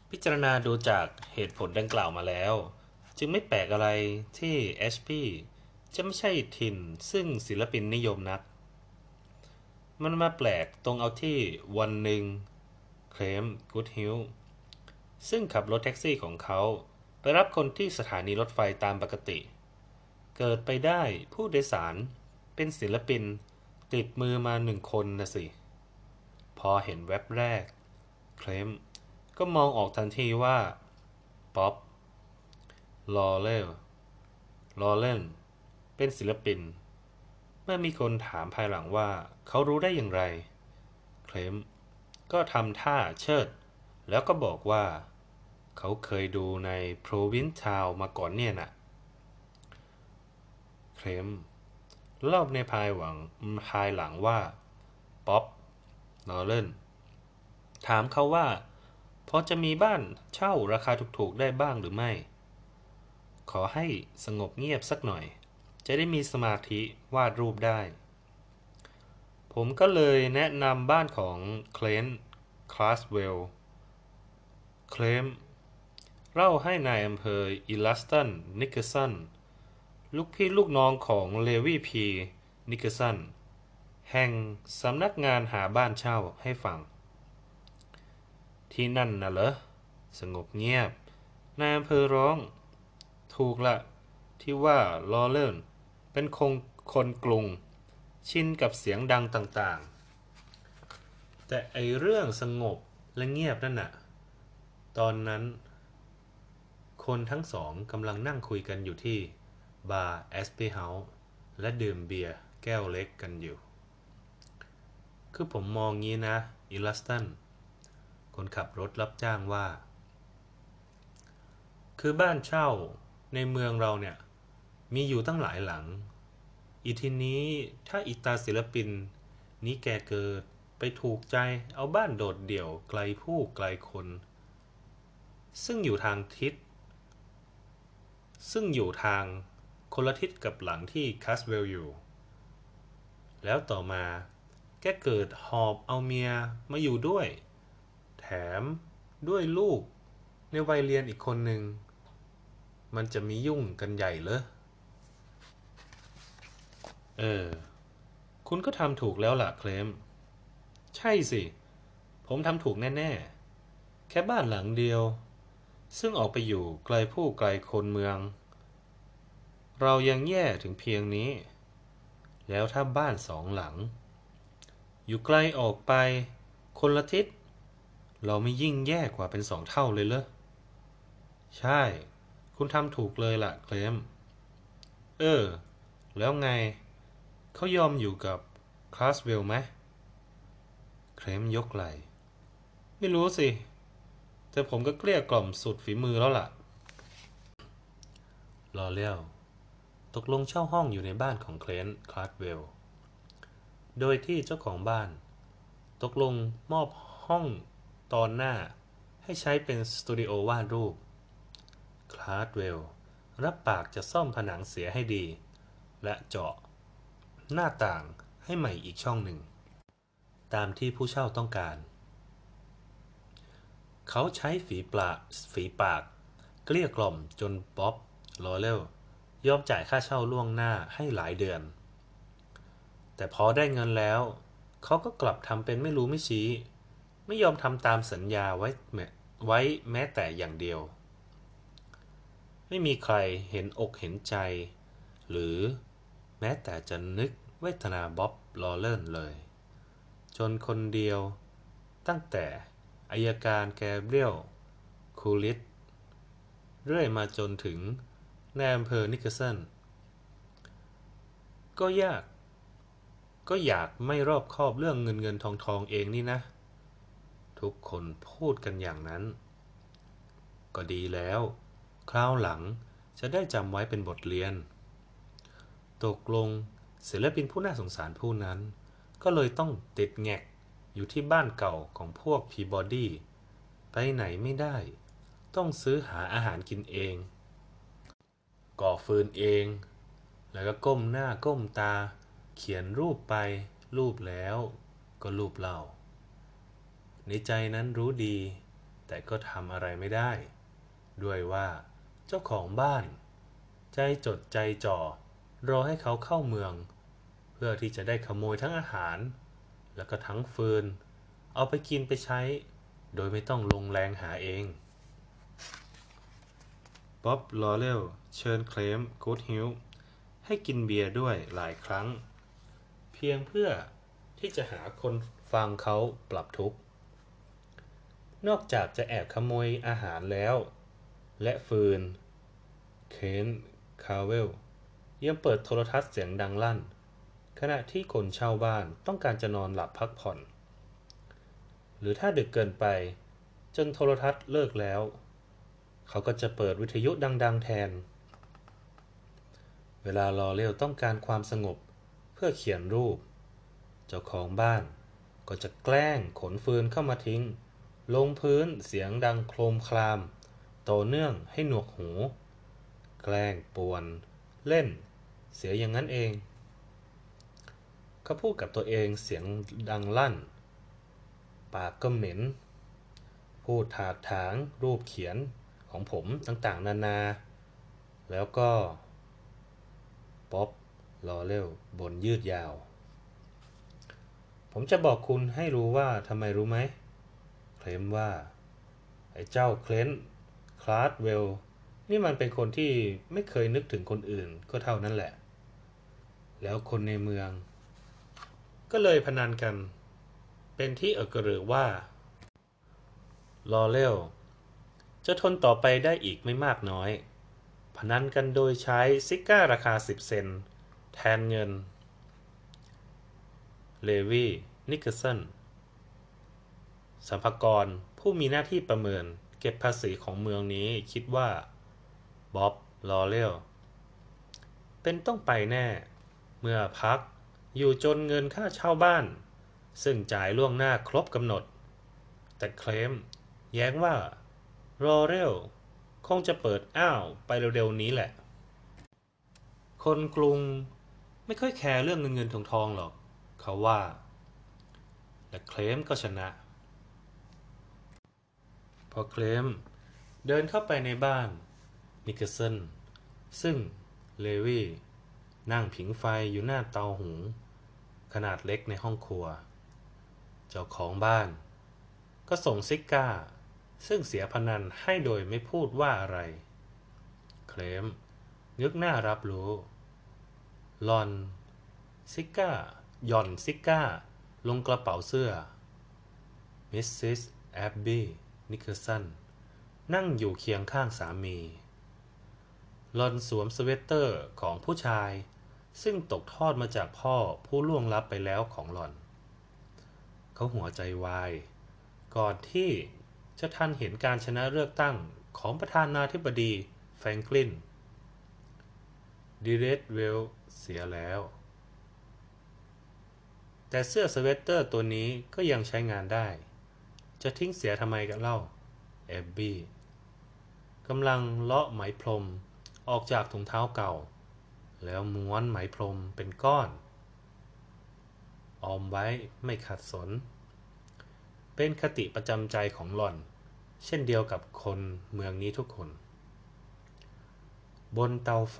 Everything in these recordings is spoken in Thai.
พิจารณาดูจากเหตุผลดังกล่าวมาแล้วจึงไม่แปลกอะไรที่แอชพีจะไม่ใช่ถิ่นซึ่งศิลปินนิยมนักมันมาแปลกตรงเอาที่วันหนึ่งเคลมกูดฮิลซึ่งขับรถแท็กซี่ของเขาไปรับคนที่สถานีรถไฟตามปกติเกิดไปได้ผู้โดยสารเป็นศิลปินติดมือมาหนึ่งคนนะสิพอเห็นเว็บแรกเคลมก็มองออกทันทีว่าป๊อป ลอเรลลอเรนเป็นศิลปินเมื่อมีคนถามภายหลังว่าเขารู้ได้อย่างไรเคลมก็ทำท่าเชิดแล้วก็บอกว่าเขาเคยดูใน Province Town มาก่อนเนี่ยน่ะเคลมเล่าในภายหลังว่าป๊อปลอเรนถามเขาว่าพอจะมีบ้านเช่าราคาถูกๆได้บ้างหรือไม่ ขอให้สงบเงียบสักหน่อยจะได้มีสมาธิวาดรูปได้ผมก็เลยแนะนำบ้านของเคลนต์คลาสเวลล์เคลมเล่าให้นายอำเภออิลลัสตันนิกเกอร์สันลูกพี่ลูกน้องของเลวีพีนิกเกอร์สันแห่งสำนักงานหาบ้านเช่าให้ฟังที่นั่นน่ะเหรอสงบเงียบนายอำเภอร้องถูกละที่ว่าลอเรนเป็นคนกรุง ชินกับเสียงดังต่างๆ แต่ไอเรื่องสงบและเงียบนั่นน่ะตอนนั้นคนทั้งสองกำลังนั่งคุยกันอยู่ที่บาร์แอสเพเฮาส์และดื่มเบียร์แก้วเล็กกันอยู่คือผมมองงี้นะอิลลัสตันคนขับรถรับจ้างว่าคือบ้านเช่าในเมืองเราเนี่ยมีอยู่ตั้งหลายหลัง อีทีนี้ถ้าอีตาศิลปินนี้แกเกิดไปถูกใจเอาบ้านโดดเดี่ยวไกลผู้ไกลคนซึ่งอยู่ทางทิศซึ่งอยู่ทางคนละทิศกับหลังที่คัสเวลอยู่แล้วต่อมาแกเกิดหอบเอาเมียมาอยู่ด้วยแถมด้วยลูกในวัยเรียนอีกคนหนึ่งมันจะมียุ่งกันใหญ่เลยเออคุณก็ทำถูกแล้วล่ะเคลมใช่สิผมทำถูกแน่ๆแค่บ้านหลังเดียว ซึ่งออกไปอยู่ไกลผู้ไกลคนเมืองเรายังแย่ถึงเพียงนี้แล้วถ้าบ้านสองหลังอยู่ไกลออกไปคนละทิศเราไม่ยิ่งแย่กว่าเป็นสองเท่าเลยเหรอใช่คุณทำถูกเลยล่ะเคลมเออแล้วไงเขายอมอยู่กับคลาสเวลไหมเคลมยกไหล่ไม่รู้สิแต่ผมก็เกลี้ยกล่อมสุดฝีมือแล้วล่ะรอเลี้ยวตกลงเช่าห้องอยู่ในบ้านของเคลนต์คลาสเวล โดยที่เจ้าของบ้านตกลงมอบห้องตอนหน้าให้ใช้เป็นสตูดิโอวาดรูปคลาร์ดเวลล์รับปากจะซ่อมผนังเสียให้ดีและเจาะหน้าต่างให้ใหม่อีกช่องหนึ่งตามที่ผู้เช่าต้องการเขาใช้ฝีปากเกลี้ยกล่อมจนบ๊อบลอเรลยอมจ่ายค่าเช่าล่วงหน้าให้หลายเดือนแต่พอได้เงินแล้วเขาก็กลับทำเป็นไม่รู้ไม่ชี้ไม่ยอมทำตามสัญญาไว้แม้แต่อย่างเดียว ไม่มีใครเห็นอกเห็นใจหรือแม้แต่จะนึกเวทนาบ๊อบลอเรนเลยจนคนเดียวตั้งแต่อัยการแกเบรียลคูลิตเรื่อยมาจนถึงนายอำเภอนิกเกอร์สันก็ยากก็อยากไม่รอบคอบเรื่องเงินทองเองนี่นะทุกคนพูดกันอย่างนั้นก็ดีแล้วคราวหลังจะได้จำไว้เป็นบทเรียน ตกลงศิลปินผู้น่าสงสารผู้นั้นก็เลยต้องติดแงกอยู่ที่บ้านเก่าของพวกพีบอดี้ไปไหนไม่ได้ต้องซื้อหาอาหารกินเองก่อฟืนเองแล้วก็ก้มหน้าก้มตาเขียนรูปไปรูปแล้วก็รูปเล่าในใจนั้นรู้ดีแต่ก็ทำอะไรไม่ได้ด้วยว่าเจ้าของบ้านใจจดใจจ่อรอให้เขาเข้าเมืองเพื่อที่จะได้ขโมยทั้งอาหารแล้วก็ทั้งฟืนเอาไปกินไปใช้โดยไม่ต้องลงแรงหาเองบ๊อบลอเรลเชิญเคลมกู๊ดฮิลให้กินเบียร์ด้วยหลายครั้งเพียงเพื่อที่จะหาคนฟังเขาปรับทุกข์นอกจากจะแอบขโมยอาหารแล้วและฟืนเคนคาร์เวลยังเปิดโทรทัศน์เสียงดังลั่นขณะที่คนเช่าบ้านต้องการจะนอนหลับพักผ่อนหรือถ้าดึกเกินไปจนโทรทัศน์เลิกแล้วเขาก็จะเปิดวิทยุดังๆแทนเวลาลอเรลต้องการความสงบเพื่อเขียนรูปเจ้าของบ้านก็จะแกล้งขนฟืนเข้ามาทิ้งลงพื้นเสียงดังโครมครามต่อเนื่องให้หนวกหูแกล้งป่วนเล่นเสียอย่างนั้นเองเขาพูดกับตัวเองเสียงดังลั่นปากก็เหม็นพูดถากถางรูปเขียนของผมต่างๆนานาแล้วก็ป๊อบลอเรลบ่นยืดยาวผมจะบอกคุณให้รู้ว่าทำไมรู้ไหมเคลมว่าไอ้เจ้าเคลนต์คลาร์ดเวลนี่มันเป็นคนที่ไม่เคยนึกถึงคนอื่นก็เท่านั้นแหละแล้วคนในเมืองก็เลยพนันกันเป็นที่กระหรือว่าลอเรลจะทนต่อไปได้อีกไม่มากน้อยพนันกันโดยใช้ซิก้าราคา10 เซนต์แทนเงินเลวีนิกเกอร์สันสรรพากรผู้มีหน้าที่ประเมินเก็บภาษีของเมืองนี้คิดว่าบ๊อบลอเรลเป็นต้องไปแน่เมื่อพักอยู่จนเงินค่าเช่าบ้านซึ่งจ่ายล่วงหน้าครบกำหนดแต่เคลมแย้งว่าลอเรลคงจะเปิดอ้าวไปเร็วๆนี้แหละคนกรุงไม่ค่อยแคร์เรื่องเงินทองหรอกเขาว่าและเคลมก็ชนะพอเคลมเดินเข้าไปในบ้านนิกเกอร์สันซึ่งเลวีนั่งผิงไฟอยู่หน้าเตาหุงขนาดเล็กในห้องครัวเจ้าของบ้านก็ส่งซิก้าซึ่งเสียพนันให้โดยไม่พูดว่าอะไรเคลมนึกหน้ารับรู้หล่อนซิก้าหย่อนซิก้าลงกระเป๋าเสื้อมิสซิสแอบบี้นิกเกอร์สันนั่งอยู่เคียงข้างสามีหล่อนสวมสเวตเตอร์ของผู้ชายซึ่งตกทอดมาจากพ่อผู้ล่วงลับไปแล้วของหล่อนเขาหัวใจวายก่อนที่จะทันเห็นการชนะเลือกตั้งของประธานาธิบดีแฟรงคลินดีเรธเวลเสียแล้วแต่เสื้อสเวตเตอร์ตัวนี้ก็ยังใช้งานได้จะทิ้งเสียทำไมกันเล่าแอบบี้กำลังเลาะไหมพรมออกจากถุงเท้าเก่าแล้วม้วนไหมพรมเป็นก้อนออมไว้ไม่ขัดสนเป็นคติประจำใจของหล่อนเช่นเดียวกับคนเมืองนี้ทุกคนบนเตาไฟ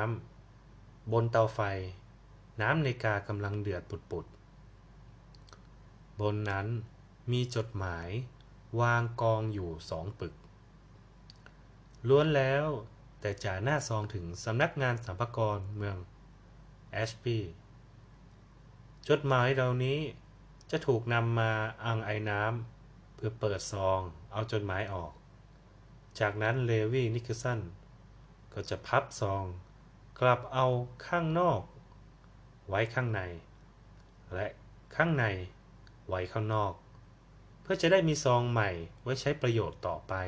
น้ำในกากำลังเดือดปุดๆบนนั้นมีจดหมายวางกองอยู่2 ปึกล้วนแล้วแต่จ่าหน้าซองถึงสำนักงานสรรพากรเมืองแอชบีย์จดหมายเหล่านี้จะถูกนำมาอังไอน้ำเพื่อเปิดซองเอาจดหมายออกจากนั้นเลวีนิกเกอร์สันก็จะพับซองกลับเอาข้างนอกไว้ข้างในและข้างในไว้ข้างนอกเพื่อจะได้มีซองใหม่ไว้ใช้ประโยชน์ต่อไป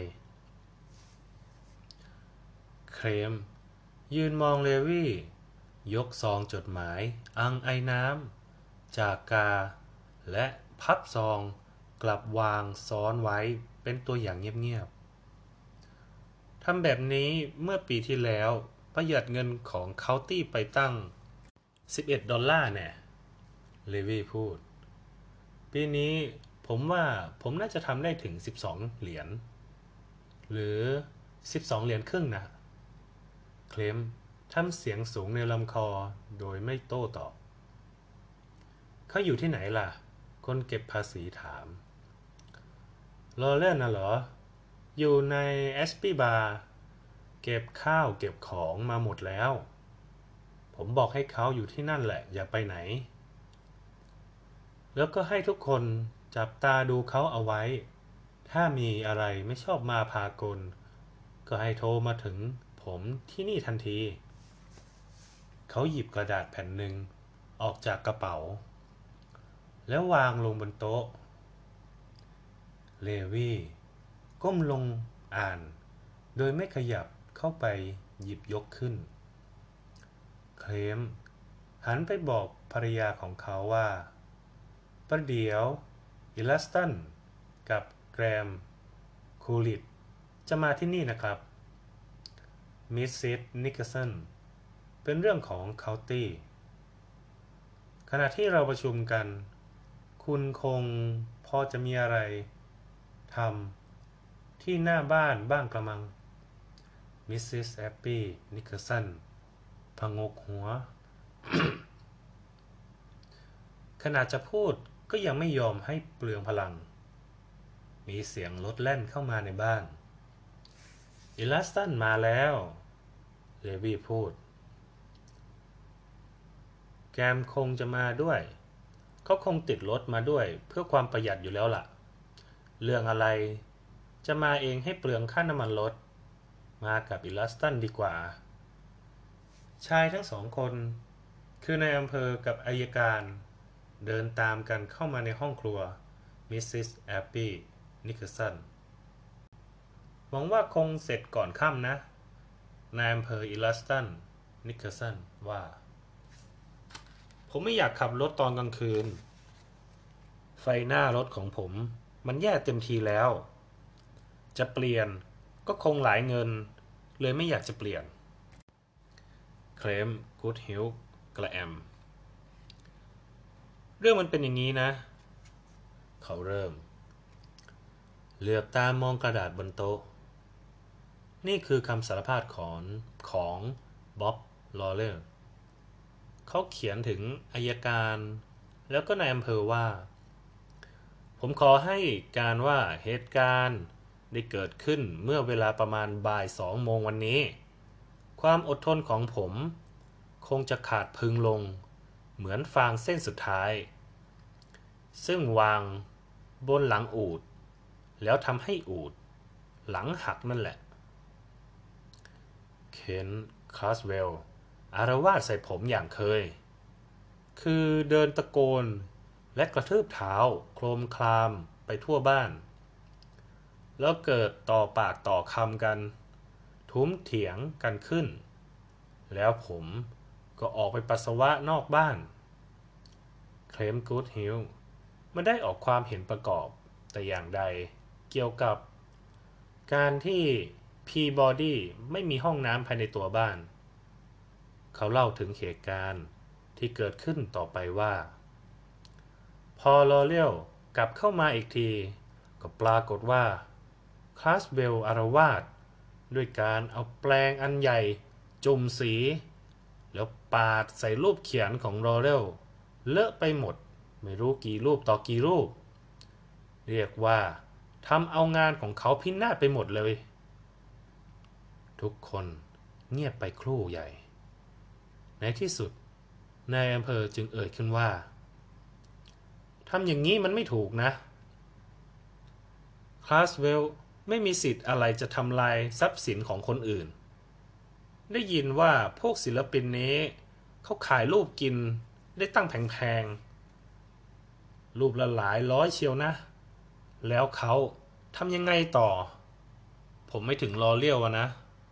เคลมยืนมองเลวียกซองจดหมายอังไอน้ำจากกาและพับซองกลับวางซ้อนไว้เป็นตัวอย่างเงียบๆทำแบบนี้เมื่อปีที่แล้วประหยัดเงินของเคาน์ตี้ไปตั้ง$11แน่เลวีพูดปีนี้ผมว่าผมน่าจะทำได้ถึง12 เหรียญหรือ12 เหรียญครึ่งนะเคลมทำเสียงสูงในลำคอโดยไม่โต้ตอบเขาอยู่ที่ไหนล่ะคนเก็บภาษีถามรอเล่นน่ะเหรออยู่ในแอสปีบาร์เก็บข้าวเก็บของมาหมดแล้วผมบอกให้เขาอยู่ที่นั่นแหละอย่าไปไหนแล้วก็ให้ทุกคนจับตาดูเขาเอาไว้ถ้ามีอะไรไม่ชอบมาพากลก็ให้โทรมาถึงผมที่นี่ทันทีเขาหยิบกระดาษแผ่นหนึ่งออกจากกระเป๋าแล้ววางลงบนโต๊ะเลวี่ก้มลงอ่านโดยไม่ขยับเข้าไปหยิบยกขึ้นเคลมหันไปบอกภรรยาของเขาว่าประเดี๋ยวอิลลัสตันกับแกรมคูลิตจะมาที่นี่นะครับมิสซิสนิกสันเป็นเรื่องของเคาน์ตี้ขณะที่เราประชุมกันคุณคงพอจะมีอะไรทำที่หน้าบ้านบ้างกระมังมิสซิสแอปปี้นิกสันพงกหัว ขณะจะพูดก็ยังไม่ยอมให้เปลืองพลังมีเสียงรถแล่นเข้ามาในบ้านอิลลัสตันมาแล้วเลวี่พูดแกมคงจะมาด้วยเขาคงติดรถมาด้วยเพื่อความประหยัดอยู่แล้วล่ะเรื่องอะไรจะมาเองให้เปลืองค่าน้ำมันรถมากับอิลลัสตันดีกว่าชายทั้งสองคนคือนายอำเภอกับอัยการเดินตามกันเข้ามาในห้องครัวมิสซิสแอปปี้นิคสันหวังว่าคงเสร็จก่อนค่ำนะนายอำเภออิลลัสตันนิคสันว่าผมไม่อยากขับรถตอนกลางคืนไฟหน้ารถของผมมันแย่เต็มทีแล้วจะเปลี่ยนก็คงหลายเงินเลยไม่อยากจะเปลี่ยนเคลมกูดฮิลกระแอมเรื่องมันเป็นอย่างนี้นะเขาเริ่มเหลือบตามองกระดาษบนโต๊ะนี่คือคำสารภาพของบ๊อบลอเรลเขาเขียนถึงอัยการแล้วก็นายอำเภอว่าผมขอให้การว่าเหตุการณ์ได้เกิดขึ้นเมื่อเวลาประมาณบ่าย2 โมงวันนี้ความอดทนของผมคงจะขาดพึงลงเหมือนฟางเส้นสุดท้ายซึ่งวางบนหลังอูฐแล้วทำให้อูฐหลังหักนั่นแหละเคนคลาสเวลอาละวาดใส่ผมอย่างเคยคือเดินตะโกนและกระทืบเท้าโครมคลามไปทั่วบ้านแล้วเกิดต่อปากต่อคำกันทุ้มเถียงกันขึ้นแล้วผมก็ออกไปปัสสาวะนอกบ้านเคลมกูดฮิลไม่ได้ออกความเห็นประกอบแต่อย่างใดเกี่ยวกับการที่พีบอดี้ไม่มีห้องน้ำภายในตัวบ้านเขาเล่าถึงเหตุการณ์ที่เกิดขึ้นต่อไปว่าพอลอเรียลกลับเข้ามาอีกทีก็ปรากฏว่าคลาสเวลอาละวาดด้วยการเอาแปรงอันใหญ่จุ่มสีแล้วปาดใส่รูปเขียนของลอเรลเลอะไปหมดไม่รู้กี่รูปต่อกี่รูปเรียกว่าทำเอางานของเขาพินาศไปหมดเลยทุกคนเงียบไปครู่ใหญ่ในที่สุดนายอำเภอจึงเอ่ยขึ้นว่าทำอย่างนี้มันไม่ถูกนะคลาสเวลไม่มีสิทธิ์อะไรจะทำลายทรัพย์สินของคนอื่นได้ยินว่าพวกศิลปินนี้เขาขายรูปกินได้ตั้งแพงๆรูปละหลายร้อยเชียวนะแล้วเขาทำยังไงต่อผมไม่ถึงรอเลี้ยวนะ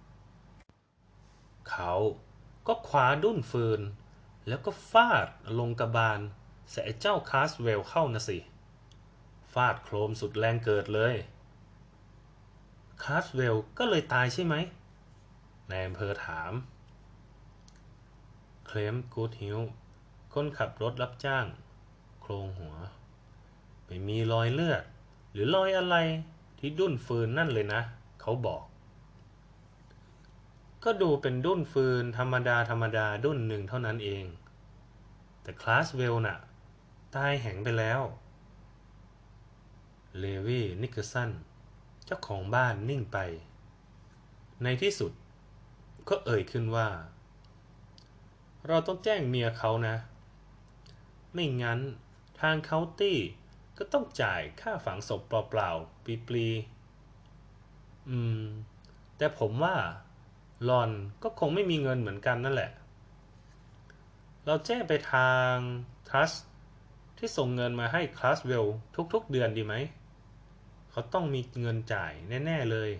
เขาก็คว้าดุ้นฟืนแล้วก็ฟาดลงกระบาลใส่เจ้าคาสเวลเข้านะสิฟาดโครมสุดแรงเกิดเลยคาสเวลก็เลยตายใช่ไหมนายอำเภอถามเคลมกูดฮิลคนขับรถรับจ้างโครงหัวไม่มีรอยเลือดหรือรอยอะไรที่ดุ้นฟืนนั่นเลยนะเขาบอกก็ดูเป็นดุ้นฟืนธรรมดาธรรมดาดุ้นหนึ่งเท่านั้นเองแต่คลาสเวลน่ะตายแหงไปแล้วเลวีนิกสันเจ้าของบ้านนิ่งไปในที่สุดก็เอ่ยขึ้นว่าเราต้องแจ้งเมียเขานะไม่งั้นทางเคาน์ตี้ก็ต้องจ่ายค่าฝังศพเปล่าๆปลีๆแต่ผมว่าหลอนก็คงไม่มีเงินเหมือนกันนั่นแหละเราแจ้งไปทางทรัสต์ที่ส่งเงินมาให้คลาสเวลทุกๆเดือนดีไหมเขาต้องมีเงินจ่ายแน่ๆเลย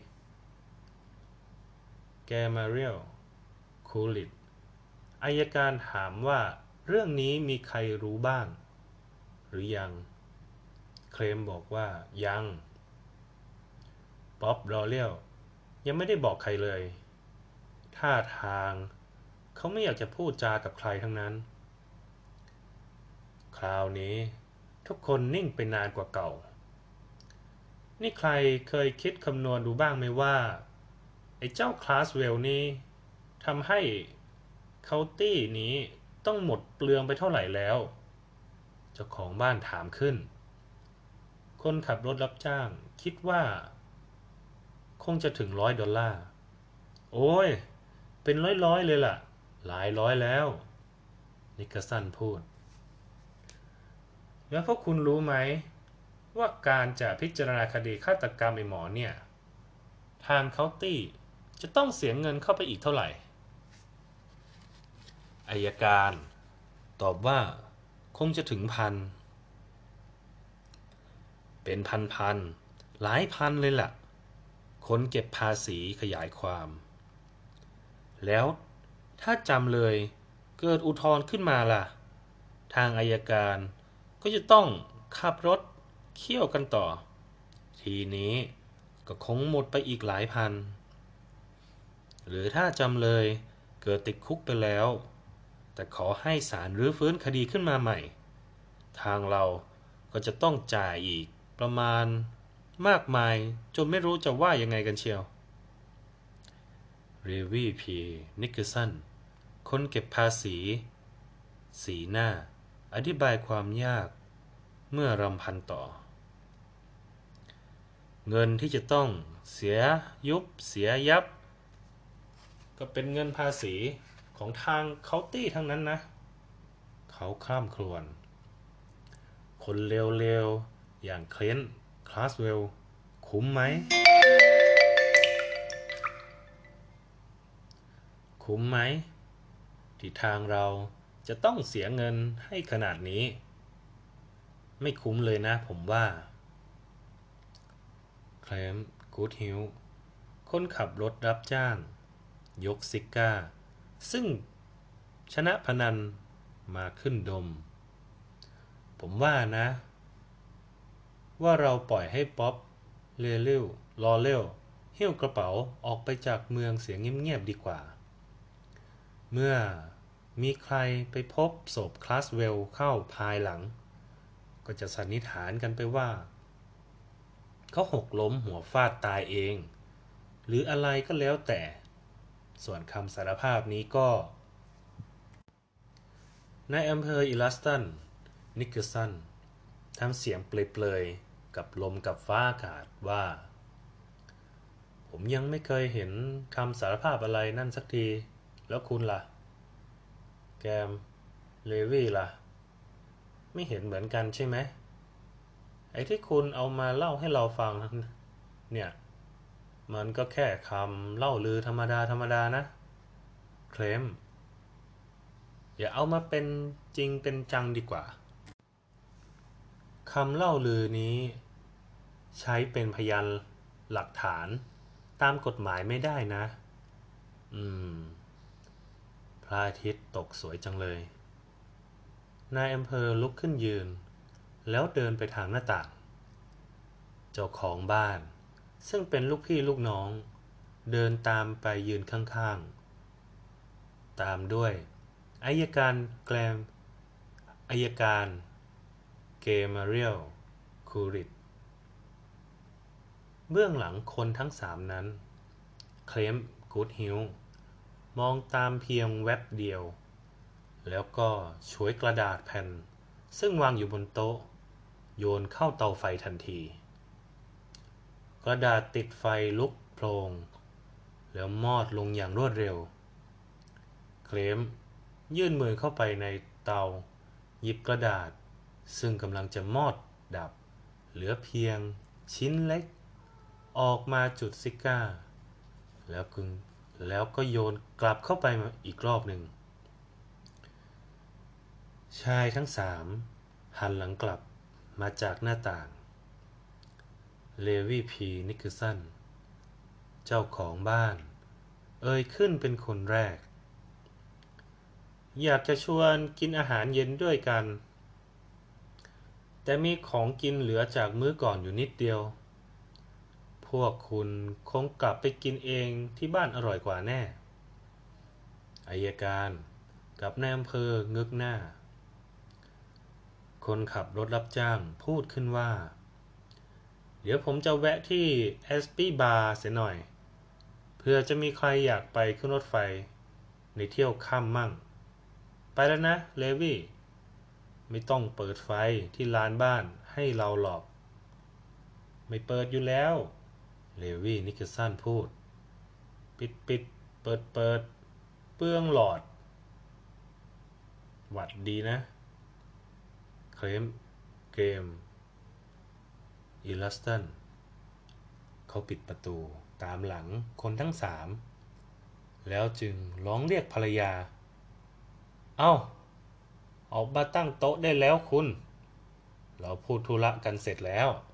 แกมาเรียลคูลิตอัยการถามว่าเรื่องนี้มีใครรู้บ้างหรือยังเคลมบอกว่ายังบ๊อบรอเลียวยังไม่ได้บอกใครเลยท่าทางเขาไม่อยากจะพูดจากับใครทั้งนั้นคราวนี้ทุกคนนิ่งไปนานกว่าเก่านี่ใครเคยคิดคำนวณดูบ้างไหมว่าไอ้เจ้าคลาสเวลนี่ทำให้เคาน์ตี้นี้ต้องหมดเปลืองไปเท่าไหร่แล้วเจ้าของบ้านถามขึ้นคนขับรถรับจ้างคิดว่าคงจะถึง$100โอ้ยเป็นร้อยๆเลยล่ะหลายร้อยแล้วนิกสันพูดแล้วพวกคุณรู้ไหมว่าการจะพิจารณาคดีฆาตกรรมไอ้หมอเนี่ยทางเคาน์ตี้จะต้องเสียเงินเข้าไปอีกเท่าไหร่อัยการตอบว่าคงจะถึงพันเป็นพันหลายพันเลยล่ะคนเก็บภาษีขยายความแล้วถ้าจำเลยเกิดอุทธรณ์ขึ้นมาล่ะทางอัยการก็จะต้องขับรถเคี่ยวกันต่อทีนี้ก็คงหมดไปอีกหลายพันหรือถ้าจำเลยเกิดติดคุกไปแล้วแต่ขอให้ศาลรื้อฟื้นคดีขึ้นมาใหม่ทางเราก็จะต้องจ่ายอีกประมาณมากมายจนไม่รู้จะว่ายังไงกันเชียวเรวีพีนิกสันคนเก็บภาษีสีหน้าอธิบายความยากเมื่อรำพันต่อเงินที่จะต้องเสียยุบเสียยับก็เป็นเงินภาษีของทางเคาน์ตี้ทั้งนั้นนะเขาคร่ำครวญคนเลวๆอย่างเคลนต์คลาสเวลคุ้มไหมคุ้มไหมที่ทางเราจะต้องเสียเงินให้ขนาดนี้ไม่คุ้มเลยนะผมว่าแคลมกูดฮิลคนขับรถรับจ้างยกซิก้าซึ่งชนะพนันมาขึ้นดมผมว่านะว่าเราปล่อยให้ป๊อปเลลิวลอเรลหิ้วกระเป๋าออกไปจากเมืองเสียงเงียบๆดีกว่าเมื่อมีใครไปพบศพคลาสเวลเข้าภายหลังก็จะสันนิษฐานกันไปว่าเขาหกล้มหัวฟาดตายเองหรืออะไรก็แล้วแต่ส่วนคำสารภาพนี้ก็นายอำเภออิลัสตันนิกสันทำเสียงเปลยๆกับลมกับฟ้าอากาศว่าผมยังไม่เคยเห็นคำสารภาพอะไรนั่นสักทีแล้วคุณล่ะแกมเลวี่ล่ะไม่เห็นเหมือนกันใช่ไหมไอ้ที่คุณเอามาเล่าให้เราฟังเนี่ยมันก็แค่คำเล่าลือธรรมดาธรรมดานะเคลมอย่าเอามาเป็นจริงเป็นจังดีกว่าคำเล่าลือนี้ใช้เป็นพยานหลักฐานตามกฎหมายไม่ได้นะพระอาทิตย์ตกสวยจังเลยนายอำเภอลุกขึ้นยืนแล้วเดินไปทางหน้าต่างเจ้าของบ้านซึ่งเป็นลูกพี่ลูกน้องเดินตามไปยืนข้างๆตามด้วยอัยการแกรมอัยการเกมาเรียลคูริดเบื้องหลังคนทั้งสามนั้นเคลมกูดฮิลมองตามเพียงแวบเดียวแล้วก็ฉวยกระดาษแผ่นซึ่งวางอยู่บนโต๊ะโยนเข้าเตาไฟทันทีกระดาษติดไฟลุกโพลงแล้วมอดลงอย่างรวดเร็วเคลมยื่นมือเข้าไปในเตาหยิบกระดาษซึ่งกำลังจะมอดดับเหลือเพียงชิ้นเล็กออกมาจุดซิก้าแล้วก็โยนกลับเข้าไปอีกรอบหนึ่งชายทั้งสามหันหลังกลับมาจากหน้าต่างเลวีพีนิกสันเจ้าของบ้านเอ่ยขึ้นเป็นคนแรกอยากจะชวนกินอาหารเย็นด้วยกันแต่มีของกินเหลือจากมื้อก่อนอยู่นิดเดียวพวกคุณคงกลับไปกินเองที่บ้านอร่อยกว่าแน่อัยการกับนายอำเภองึกหน้าคนขับรถรับจ้างพูดขึ้นว่าเดี๋ยวผมจะแวะที่แอสปี้บาร์เสียหน่อยเพื่อจะมีใครอยากไปขึ้นรถไฟในเที่ยวค่ำมั่งไปแล้วนะเลวี่ไม่ต้องเปิดไฟที่ลานบ้านให้เราหรอกไม่เปิดอยู่แล้วเลวี่นิกสันพูดปิดเปิดเปลืองหลอดหวัดดีนะเคลมเกมอิลลัสตันเขาปิดประตูตามหลังคนทั้งสามแล้วจึงร้องเรียกภรรยาเอ้าออกมาตั้งโต๊ะได้แล้วคุณเราพูดธุระกันเสร็จแล้ว